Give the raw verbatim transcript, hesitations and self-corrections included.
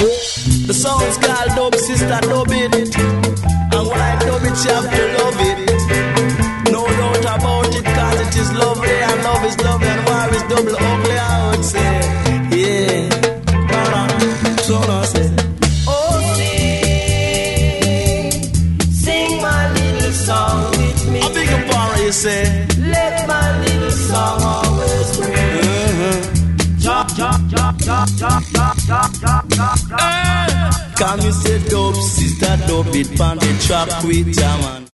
The song's called Dub Sister Dub It. And when I dub it, you have to love it. No doubt about it, cause it is lovely. And love is lovely, and war is double ugly, I would say. Yeah. So now say, oh, sing, sing my little song with me. I beg your pardon, you say, let my little song always ring. Uh-huh. Chop, chop, chop, chop, chop, chop, chop, chop, chop, chop. Come you say dub, sister dub it, pan the track with ya man.